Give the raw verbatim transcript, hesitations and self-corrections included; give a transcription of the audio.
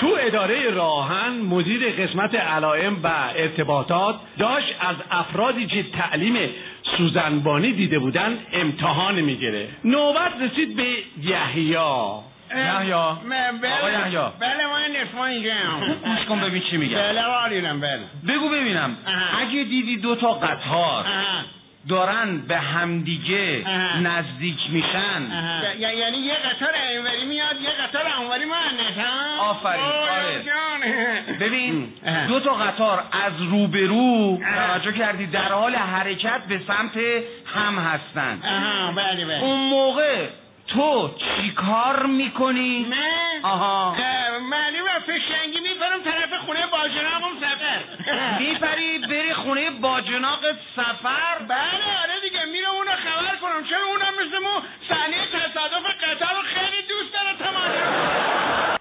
تو اداره راهن مدیر قسمت علائم و ارتباطات داشت از افرادی که تعلیم سوزنبانی دیده بودن امتحان میگیره. نوبت رسید به یحیی. یحیی آقا یحیی بله ما نفا اینجا گوش کن ببین چی میگم. بله والیدم بله بگو ببینم اه. اگه دیدی دو تا قطار اه. دارن به همدیگه نزدیک میشن یعنی یه قطار اینوری میاد یه قطار اونوری میاد. آفرین. آره ببین دو تا قطار از روبرو توجه کردی در حال حرکت به سمت هم هستن. آها بله بله. اون موقع تو چی کار میکنی؟ من؟ آها معلومه فشنگی میپرم طرف خونه باجناقم سفر. میپری بری خونه باجناقت سفر؟ بله